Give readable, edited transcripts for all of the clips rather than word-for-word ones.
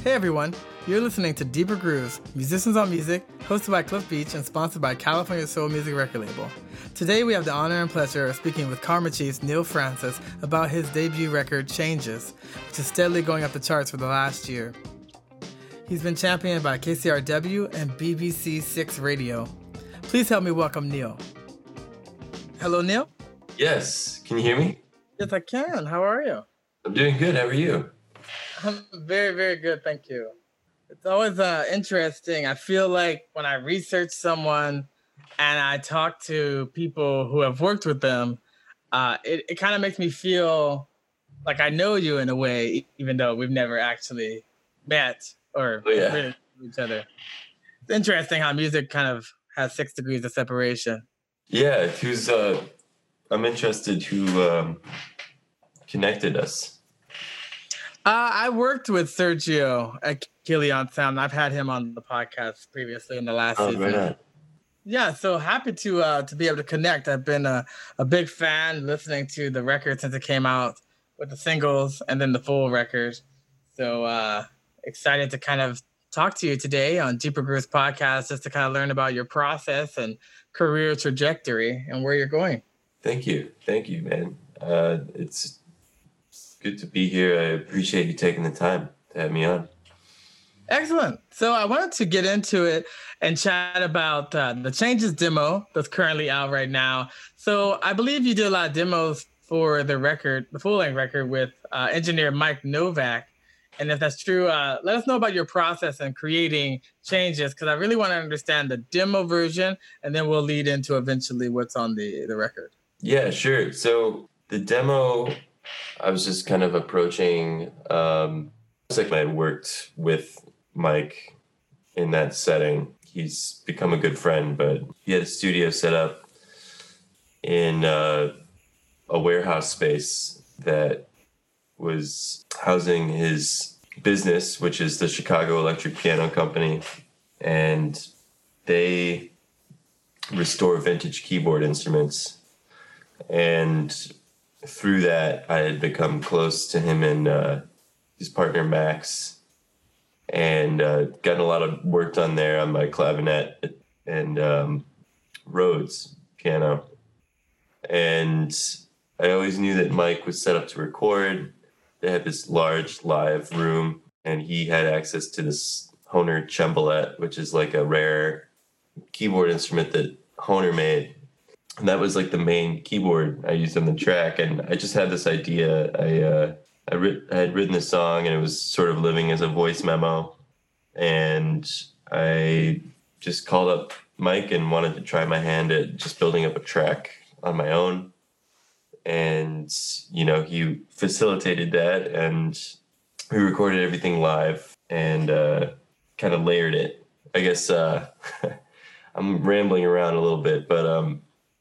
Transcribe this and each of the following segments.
Hey everyone, you're listening to Deeper Grooves, Musicians on Music, hosted by Cliff Beach and sponsored by California Soul Music Record Label. Today we have the honor and pleasure of speaking with Karma Chief's Neil Francis about his debut record, Changes, which is steadily going up the charts for the last year. He's been championed by KCRW and BBC 6 Radio. Please help me welcome Neil. Hello, Neil? Yes. Can you hear me? Yes, I can. How are you? I'm doing good. How are you? I'm very, very good. Thank you. It's always interesting. I feel like when I research someone and I talk to people who have worked with them, it kind of makes me feel like I know you in a way, even though we've never actually met or really know each other. It's interesting how music kind of has 6 degrees of separation. Yeah. I'm interested who connected us. I worked with Sergio at Kilian Sound. I've had him on the podcast previously in the last season. Right on. Yeah, so happy to be able to connect. I've been a big fan listening to the record since it came out with the singles and then the full record. So excited to kind of talk to you today on Deeper Grooves podcast just to kind of learn about your process and career trajectory and where you're going. Thank you, man. It's good to be here. I appreciate you taking the time to have me on. Excellent. So I wanted to get into it and chat about the Changes demo that's currently out right now. So I believe you did a lot of demos for the record, the full-length record with engineer Mike Novak. And if that's true, let us know about your process in creating Changes, because I really want to understand the demo version, and then we'll lead into eventually what's on the record. Yeah, sure. So the demo, I was just kind of approaching, it's like I had worked with Mike in that setting. He's become a good friend, but he had a studio set up in a warehouse space that was housing his business, which is the Chicago Electric Piano Company. And they restore vintage keyboard instruments. And through that, I had become close to him and his partner, Max, and gotten a lot of work done there on my clavinet and Rhodes piano. And I always knew that Mike was set up to record. They had this large live room, and he had access to this Hohner Cembalette, which is like a rare keyboard instrument that Hohner made. And that was like the main keyboard I used on the track. And I just had this idea. I had written this song, and it was sort of living as a voice memo. And I just called up Mike and wanted to try my hand at just building up a track on my own. And, you know, he facilitated that, and we recorded everything live and kind of layered it. I guess I'm rambling around a little bit, but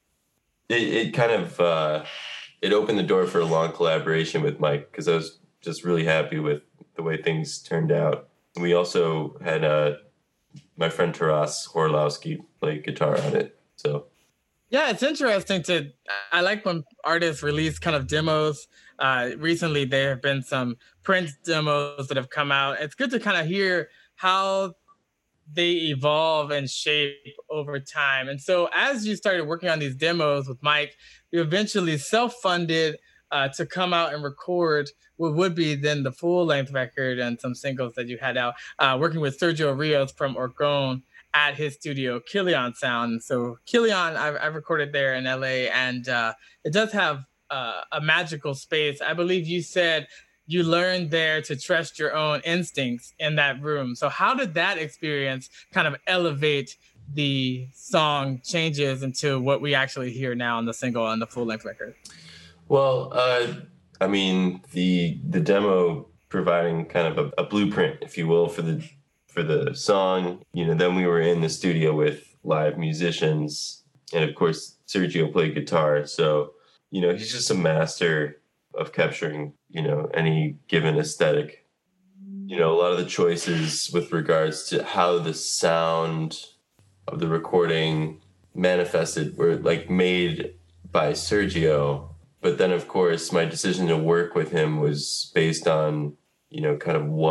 it kind of it opened the door for a long collaboration with Mike, because I was just really happy with the way things turned out. We also had my friend Taras Horlowski play guitar on it. So yeah, it's interesting I like when artists release kind of demos. Recently, there have been some Prince demos that have come out. It's good to kind of hear how they evolve and shape over time. And so as you started working on these demos with Mike, you eventually self-funded to come out and record what would be then the full-length record and some singles that you had out, working with Sergio Rios from Orgon at his studio, Kilian Sound. So Kilian, I've recorded there in LA, and it does have a magical space. I believe you said you learned there to trust your own instincts in that room. So how did that experience kind of elevate the song Changes into what we actually hear now on the single and the full-length record? Well, I mean, the demo providing kind of a blueprint, if you will, for the song. You know, then we were in the studio with live musicians, and of course Sergio played guitar. So, you know, he's just a master of capturing, you know, any given aesthetic. You know, a lot of the choices with regards to how the sound of the recording manifested were like made by Sergio. But then, of course, my decision to work with him was based on, you know, kind of what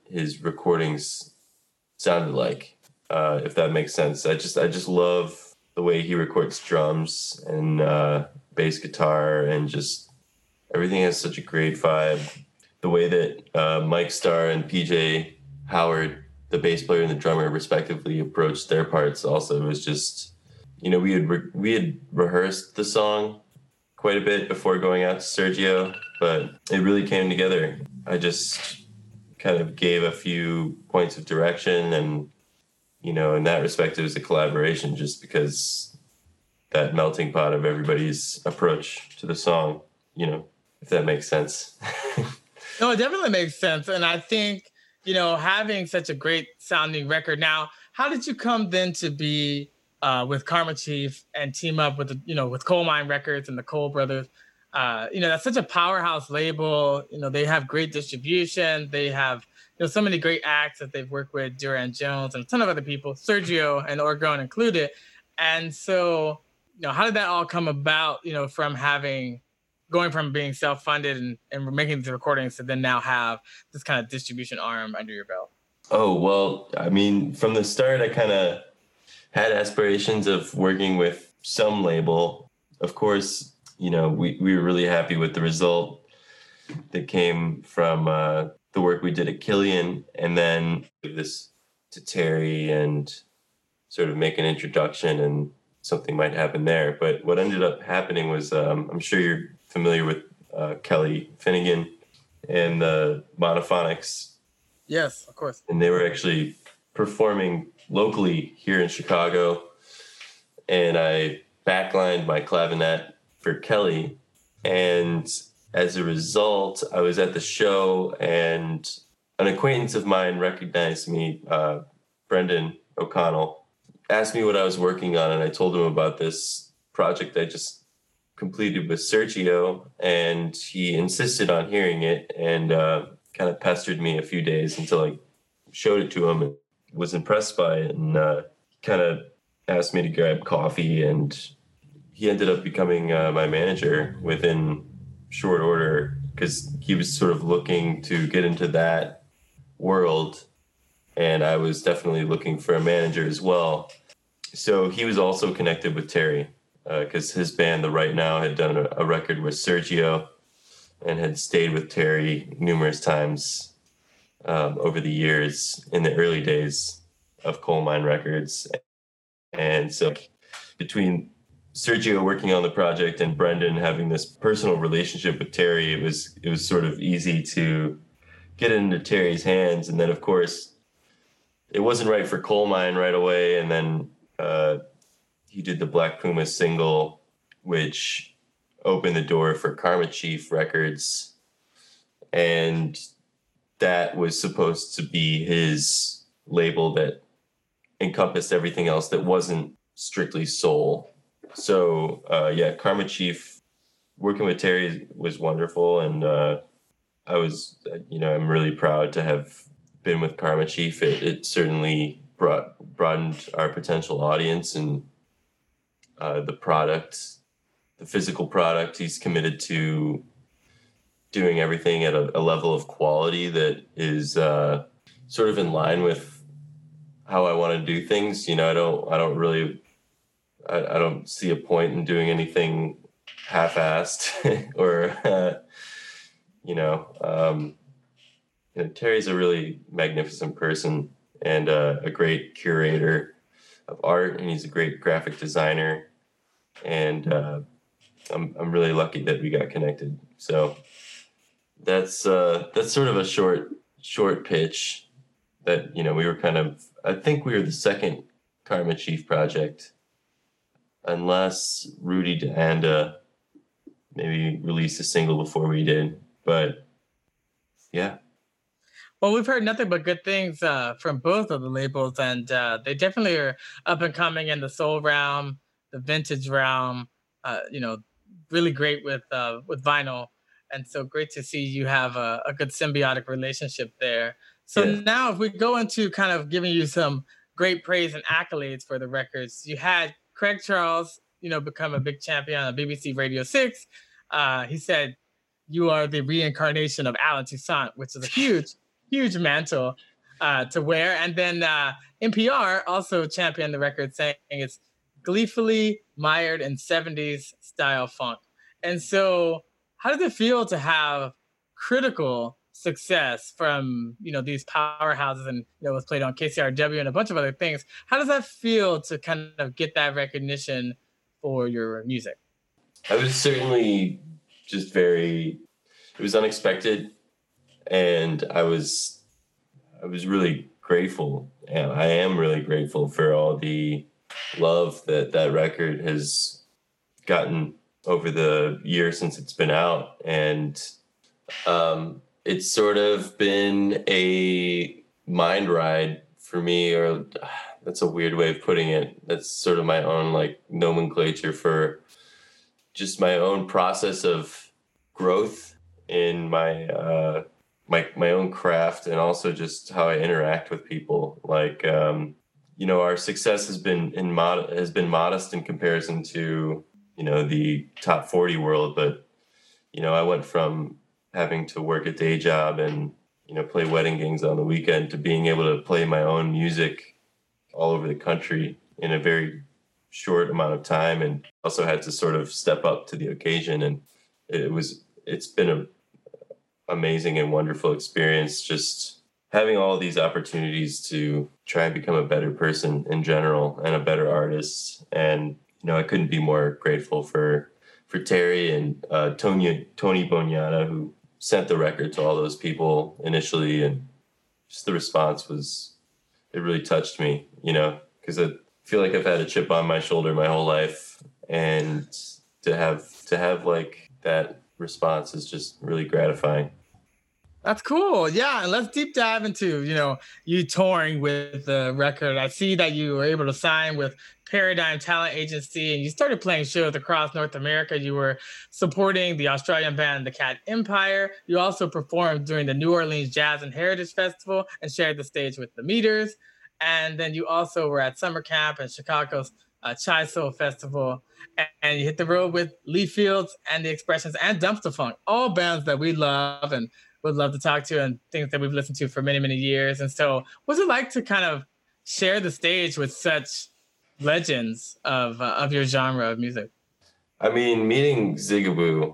his recordings sounded like, if that makes sense. I just love the way he records drums and bass guitar, and just everything has such a great vibe. The way that Mike Starr and PJ Howard, the bass player and the drummer respectively, approached their parts also was just, we had rehearsed the song quite a bit before going out to Sergio, but it really came together. I just kind of gave a few points of direction, and in that respect it was a collaboration, just because that melting pot of everybody's approach to the song, if that makes sense. No, it definitely makes sense. And I think, having such a great sounding record. Now, how did you come then to be with Karma Chief and team up with, with Coal Mine Records and the Cole Brothers? That's such a powerhouse label. They have great distribution. They have, so many great acts that they've worked with, Duran Jones and a ton of other people, Sergio and Orgone included. And so, how did that all come about, going from being self-funded and making these recordings to then now have this kind of distribution arm under your belt? Oh, well, I mean, from the start, I kind of had aspirations of working with some label. Of course, we were really happy with the result that came from the work we did at Killian, and then give this to Terry and sort of make an introduction, and something might happen there. But what ended up happening was, I'm sure you're familiar with Kelly Finnegan and the Monophonics. Yes, of course. And they were actually performing locally here in Chicago, and I backlined my clavinet for Kelly. And as a result, I was at the show, and an acquaintance of mine recognized me, Brendan O'Connell, asked me what I was working on, and I told him about this project I just completed with Sergio, and he insisted on hearing it, and kind of pestered me a few days until I showed it to him and was impressed by it, and kind of asked me to grab coffee, and he ended up becoming my manager within short order, because he was sort of looking to get into that world, and I was definitely looking for a manager as well. So he was also connected with Terry, because his band, The Right Now, had done a record with Sergio and had stayed with Terry numerous times over the years in the early days of Coal Mine Records. And so between Sergio working on the project and Brendan having this personal relationship with Terry, it was sort of easy to get it into Terry's hands. And then, of course, it wasn't right for Coal Mine right away. And then he did the Black Puma single, which opened the door for Karma Chief Records. And that was supposed to be his label that encompassed everything else that wasn't strictly soul. So, Karma Chief, working with Terry was wonderful. And I was, I'm really proud to have been with Karma Chief. It certainly broadened our potential audience, and the product, the physical product. He's committed to doing everything at a level of quality that is sort of in line with how I want to do things. I don't see a point in doing anything half-assed or, Terry's a really magnificent person and a great curator of art, and he's a great graphic designer. And I'm really lucky that we got connected. So that's sort of a short pitch that, we were I think we were the second Karma Chief project, unless Rudy DeAnda maybe released a single before we did. But yeah. Well, we've heard nothing but good things from both of the labels, and they definitely are up and coming in the soul realm, the vintage realm. Really great with vinyl, and so great to see you have a good symbiotic relationship there. So Now, if we go into kind of giving you some great praise and accolades for the records, you had Craig Charles, become a big champion on BBC Radio 6. He said you are the reincarnation of Alan Toussaint, which is a huge huge mantle to wear. And then NPR also championed the record, saying it's gleefully mired in 70s style funk. And so, how did it feel to have critical success from these powerhouses, and it was played on KCRW and a bunch of other things? How does that feel to kind of get that recognition for your music? I was certainly just very, it was unexpected, and I was really grateful, and I am really grateful for all the love that that record has gotten over the years since it's been out. And it's sort of been a mind ride for me, or that's a weird way of putting it. That's sort of my own like nomenclature for just my own process of growth in my own craft, and also just how I interact with people. Like, our success has been modest in comparison to the top 40 world, but I went from having to work a day job and play wedding gigs on the weekend to being able to play my own music all over the country in a very short amount of time, and also had to sort of step up to the occasion. And it's been a amazing and wonderful experience, just having all these opportunities to try and become a better person in general and a better artist. And I couldn't be more grateful for Terry and Tony Boniana, who sent the record to all those people initially. And just the response it really touched me, because I feel like I've had a chip on my shoulder my whole life, and to have like that response is just really gratifying. That's cool. Yeah, and let's deep dive into, you touring with the record. I see that you were able to sign with Paradigm Talent Agency, and you started playing shows across North America. You were supporting the Australian band The Cat Empire. You also performed during the New Orleans Jazz and Heritage Festival and shared the stage with the Meters. And then you also were at summer camp and Chicago's Chai Soul Festival. And you hit the road with Lee Fields and The Expressions and Dumpster Funk, all bands that we love and would love to talk to, and things that we've listened to for many, many years. And so, what's it like to kind of share the stage with such legends of your genre of music? I mean, meeting Zigaboo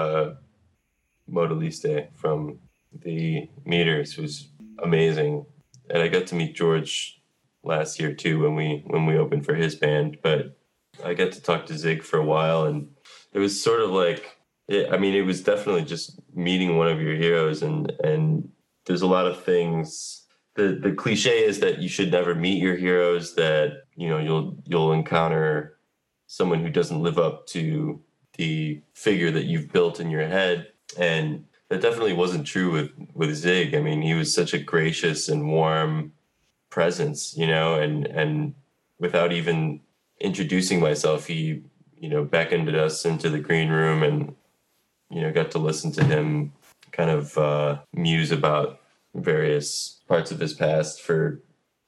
Modaliste from the Meters was amazing, and I got to meet George last year too when we opened for his band. But I got to talk to Zig for a while, and it was sort of like, it was definitely just meeting one of your heroes, and there's a lot of things. The cliche is that you should never meet your heroes, that you'll encounter someone who doesn't live up to the figure that you've built in your head. And that definitely wasn't true with Zig. I mean, he was such a gracious and warm presence, and without even introducing myself, he beckoned us into the green room, and got to listen to him kind of muse about various parts of his past for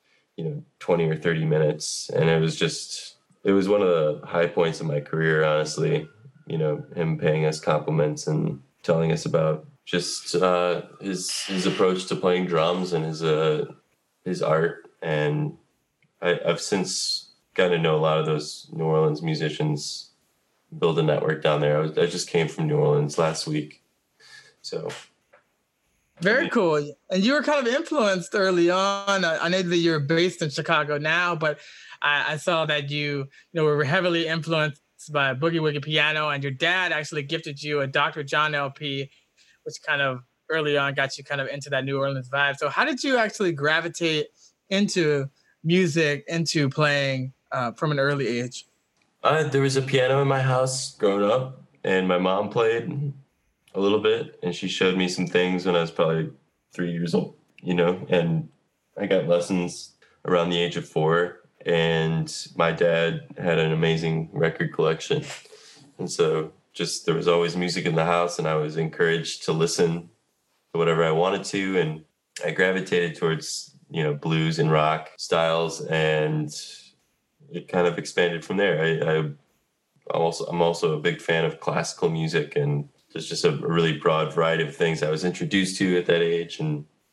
20 or 30 minutes. And it was one of the high points of my career, honestly. Him paying us compliments and telling us about just his approach to playing drums and his art. And I've since gotten to know a lot of those New Orleans musicians, build a network down there. I just came from New Orleans last week, so very cool. And you were kind of influenced early on. I know that you're based in Chicago now, but I saw that you were heavily influenced by Boogie Woogie Piano, and your dad actually gifted you a Dr. John LP, which kind of early on got you kind of into that New Orleans vibe. So how did you actually gravitate into music, into playing from an early age? There was a piano in my house growing up, and my mom played a little bit, and she showed me some things when I was probably 3 years old, and I got lessons around the age of 4. And my dad had an amazing record collection. And so just there was always music in the house, and I was encouraged to listen to whatever I wanted to. And I gravitated towards, blues and rock styles, and it kind of expanded from there. I'm also a big fan of classical music, and there's just a really broad variety of things I was introduced to at that age. And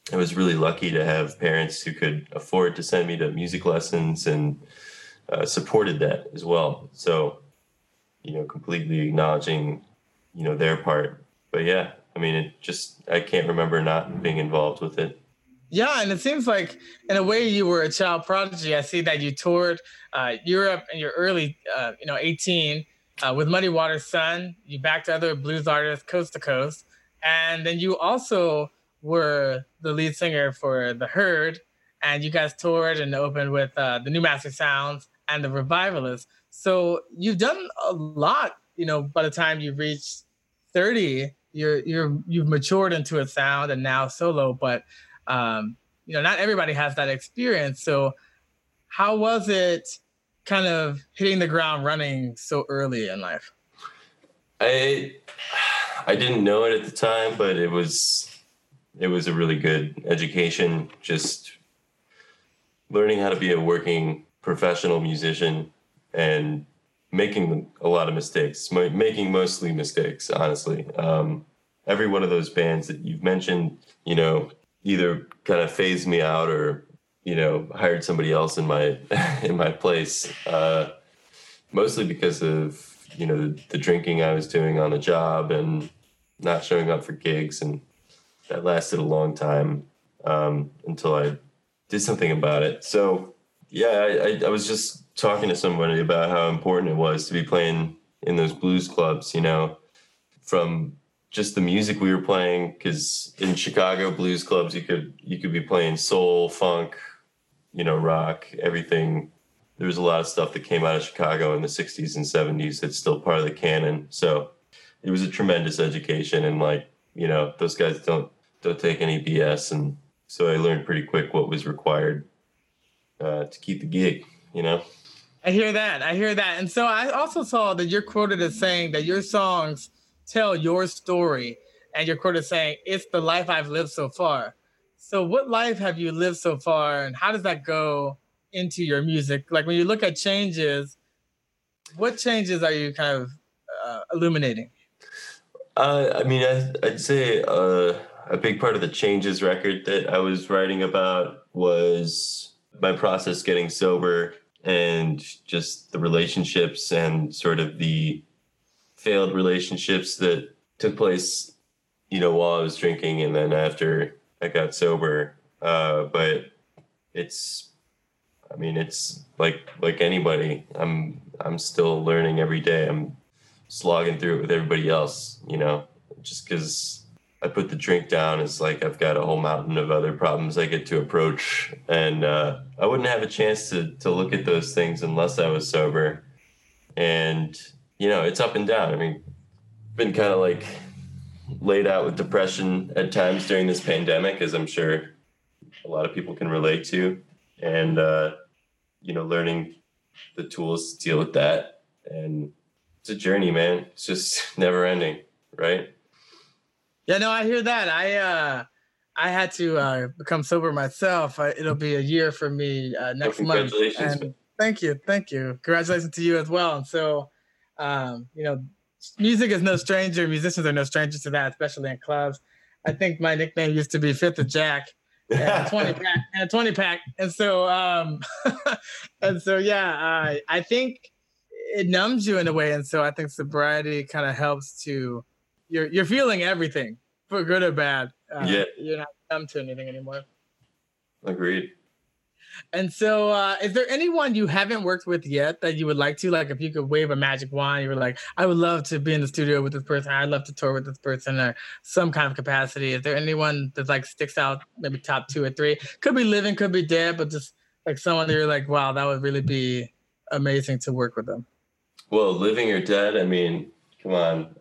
I was really lucky to have parents who could afford to send me to music lessons and supported that as well. So, completely acknowledging, their part. But yeah, I mean, I can't remember not being involved with it. Yeah, and it seems like in a way you were a child prodigy. I see that you toured Europe in your early, 18 with Muddy Waters' Son. You backed other blues artists coast to coast, and then you also were the lead singer for The Herd, and you guys toured and opened with the New Master Sounds and the Revivalists. So you've done a lot. By the time you reached 30, you've matured into a sound and now solo, but not everybody has that experience. So how was it kind of hitting the ground running so early in life? I didn't know it at the time, but it was a really good education, just learning how to be a working professional musician and making a lot of mistakes, making mostly mistakes, honestly. Every one of those bands that you've mentioned, either kind of phased me out or, hired somebody else in my in my place, mostly because of, the drinking I was doing on the job and not showing up for gigs. And that lasted a long time until I did something about it. So, yeah, I was just talking to somebody about how important it was to be playing in those blues clubs, from just the music we were playing, because in Chicago blues clubs you could be playing soul, funk, rock, everything. There was a lot of stuff that came out of Chicago in the 60s and 70s that's still part of the canon. So it was a tremendous education, and those guys don't take any BS, and so I learned pretty quick what was required to keep the gig. I hear that. And so I also saw that you're quoted as saying that your songs tell your story, and you're quoted saying, "It's the life I've lived so far." So what life have you lived so far, and how does that go into your music? Like when you look at changes, what changes are you kind of illuminating? I'd say a big part of the Changes record that I was writing about was my process getting sober, and just the relationships and sort of the failed relationships that took place, while I was drinking and then after I got sober. But it's like anybody. I'm still learning every day. I'm slogging through it with everybody else, just because I put the drink down, it's like I've got a whole mountain of other problems I get to approach. And I wouldn't have a chance to look at those things unless I was sober. And, it's up and down. I mean, been kind of like laid out with depression at times during this pandemic, as I'm sure a lot of people can relate to. And, learning the tools to deal with that. And it's a journey, man. It's just never ending, right? Yeah, no, I hear that. I had to become sober myself. It'll be a year for me next month. Congratulations. And thank you. Congratulations to you as well. And so, music is no stranger. Musicians are no strangers to that, especially in clubs. I think my nickname used to be Fifth of Jack. And a 20 pack. And so, yeah, I think it numbs you in a way. And so I think sobriety kind of helps to, you're feeling everything for good or bad. You're not numb to anything anymore. Agreed. And so, is there anyone you haven't worked with yet that you would like to? Like, if you could wave a magic wand, you were like, I would love to be in the studio with this person. I'd love to tour with this person, or some kind of capacity. Is there anyone that like sticks out, maybe top 2 or 3? Could be living, could be dead, but just like someone that you're like, wow, that would really be amazing to work with them. Well, living or dead, I mean, come on.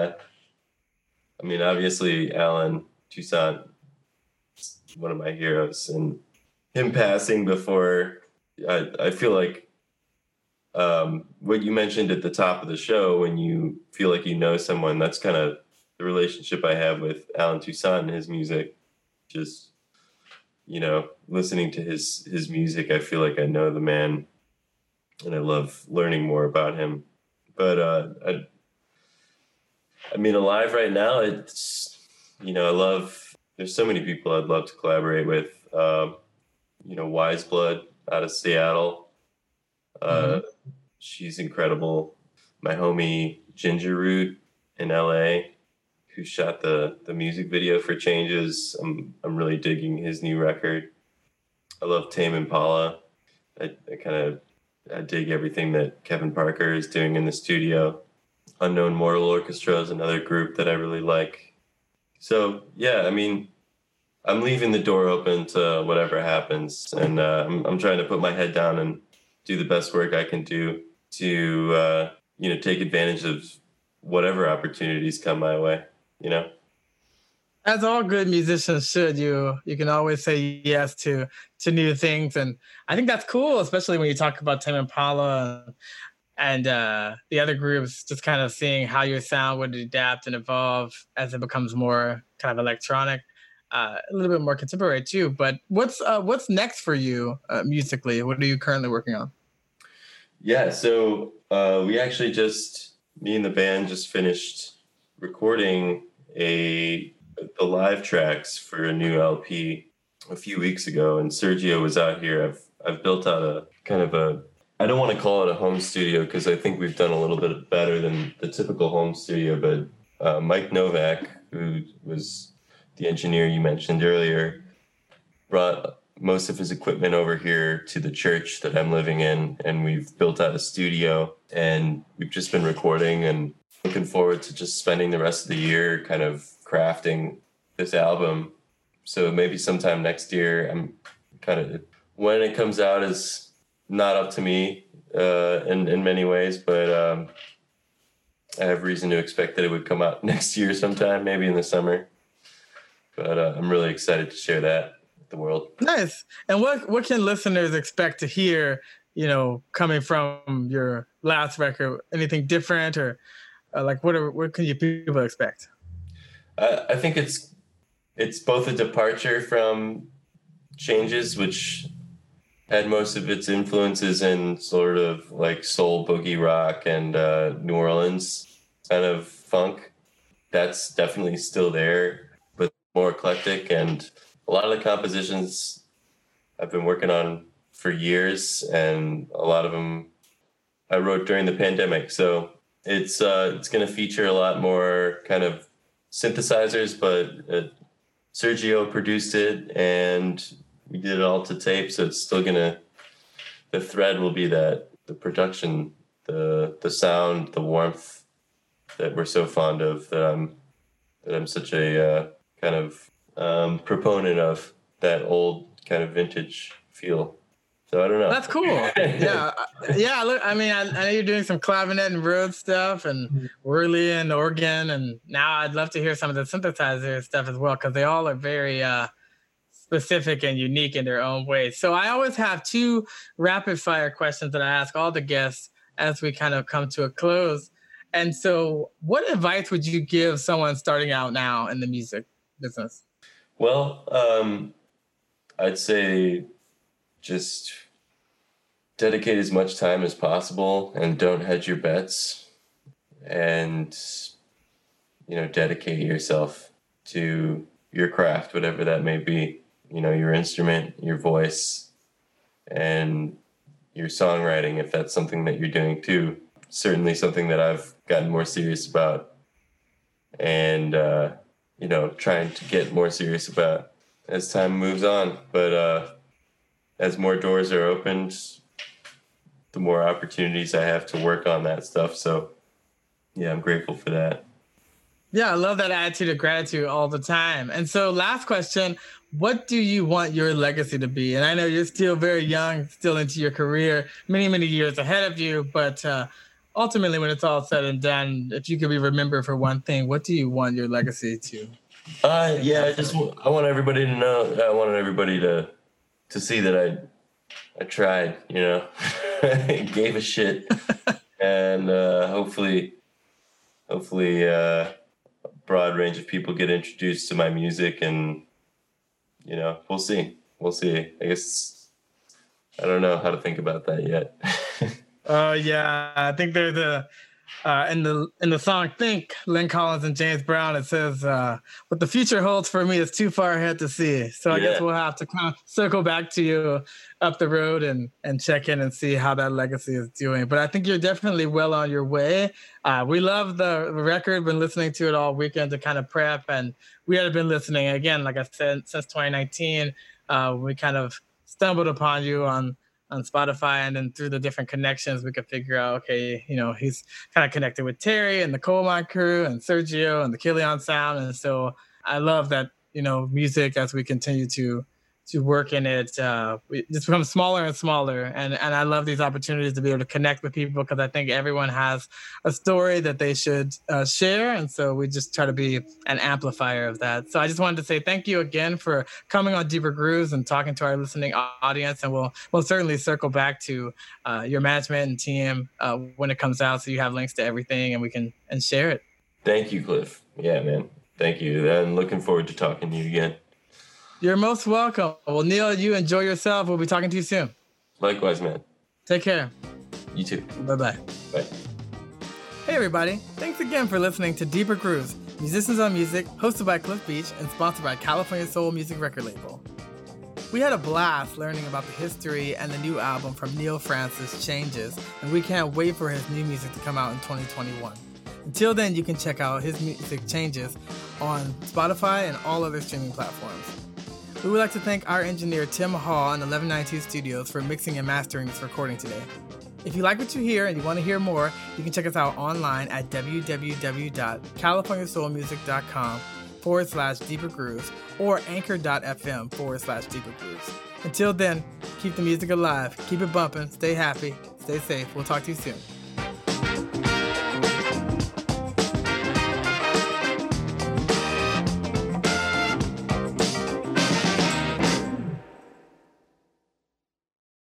Obviously, Alan Toussaint is one of my heroes, and him passing before, I feel like what you mentioned at the top of the show, when you feel like someone, that's kind of the relationship I have with Alan Toussaint and his music. Just, listening to his music, I feel like I know the man, and I love learning more about him. But alive right now, it's, I love there's so many people I'd love to collaborate with. Wise Blood out of Seattle. Mm-hmm. She's incredible. My homie Ginger Root in LA, who shot the music video for Changes. I'm really digging his new record. I love Tame Impala. I dig everything that Kevin Parker is doing in the studio. Unknown Mortal Orchestra is another group that I really like. So yeah, I mean, I'm leaving the door open to whatever happens, and I'm trying to put my head down and do the best work I can do to take advantage of whatever opportunities come my way. You know. As all good musicians should, you can always say yes to new things, and I think that's cool, especially when you talk about Tame Impala and the other groups. Just kind of seeing how your sound would adapt and evolve as it becomes more kind of electronic, a little bit more contemporary too. But what's next for you musically? What are you currently working on? Yeah, so we actually me and the band just finished recording the live tracks for a new LP a few weeks ago, and Sergio was out here. I've built out a kind of I don't want to call it a home studio because I think we've done a little bit better than the typical home studio, but Mike Novak, who was the engineer you mentioned earlier, brought most of his equipment over here to the church that I'm living in, and we've built out a studio, and we've just been recording and looking forward to just spending the rest of the year kind of crafting this album. So maybe sometime next year. I'm kind of, when it comes out is not up to me in many ways, but I have reason to expect that it would come out next year sometime, maybe in the summer. But I'm really excited to share that with the world. Nice. And what can listeners expect to hear, coming from your last record? Anything different, or like what can you people expect? I think it's both a departure from Changes, which had most of its influences in sort of like soul, boogie rock, and New Orleans kind of funk. That's definitely still there, but more eclectic. And a lot of the compositions I've been working on for years, and a lot of them I wrote during the pandemic. So it's going to feature a lot more kind of synthesizers, but Sergio produced it and we did it all to tape. So it's still the thread will be that the production, the sound, the warmth that we're so fond of, that I'm such a kind of proponent of, that old kind of vintage feel. So I don't know. That's cool. Yeah. Look, I mean, I know you're doing some clavinet and Rhodes stuff, and whirly and organ, and now I'd love to hear some of the synthesizer stuff as well, because they all are very specific and unique in their own ways. So I always have two rapid fire questions that I ask all the guests as we kind of come to a close. And so, what advice would you give someone starting out now in the music business? Well, I'd say just dedicate as much time as possible and don't hedge your bets, and dedicate yourself to your craft, whatever that may be, your instrument, your voice, and your songwriting, if that's something that you're doing too. Certainly something that I've gotten more serious about, and trying to get more serious about as time moves on. But as more doors are opened, the more opportunities I have to work on that stuff. So yeah, I'm grateful for that. Yeah, I love that attitude of gratitude all the time. And so last question, what do you want your legacy to be? And I know you're still very young, still into your career, many, many years ahead of you. But ultimately, when it's all said and done, if you could be remembered for one thing, what do you want your legacy to? I want everybody to know. I want everybody to see that I tried, gave a shit, and hopefully a broad range of people get introduced to my music, and we'll see. I guess I don't know how to think about that yet. Oh yeah, I think there's in the song "Think," Lynn Collins and James Brown, it says, "What the future holds for me is too far ahead to see." So I guess we'll have to kind of circle back to you up the road and check in and see how that legacy is doing. But I think you're definitely well on your way. We love the record. Been listening to it all weekend to kind of prep, and we had been listening again, like I said, since 2019. We kind of stumbled upon you on Spotify, and then through the different connections, we could figure out, okay, he's kind of connected with Terry and the Coal Mine Crew and Sergio and the Killian Sound. And so I love that, music, as we continue to work in it, it just becomes smaller and smaller. And I love these opportunities to be able to connect with people, because I think everyone has a story that they should share. And so we just try to be an amplifier of that. So I just wanted to say thank you again for coming on Deeper Grooves and talking to our listening audience. And we'll certainly circle back to your management and team when it comes out, so you have links to everything and we can share it. Thank you, Cliff. Yeah, man. Thank you. And looking forward to talking to you again. You're most welcome. Well, Neil, you enjoy yourself. We'll be talking to you soon. Likewise, man. Take care. You too. Bye-bye. Bye. Hey, everybody. Thanks again for listening to Deeper Grooves, Musicians on Music, hosted by Cliff Beach and sponsored by California Soul Music Record Label. We had a blast learning about the history and the new album from Neil Francis, Changes, and we can't wait for his new music to come out in 2021. Until then, you can check out his music, Changes, on Spotify and all other streaming platforms. We would like to thank our engineer Tim Hall and 1192 Studios for mixing and mastering this recording today. If you like what you hear and you want to hear more, you can check us out online at www.californiasoulmusic.com/Deeper Grooves or anchor.fm/Deeper Grooves. Until then, keep the music alive, keep it bumping, stay happy, stay safe. We'll talk to you soon.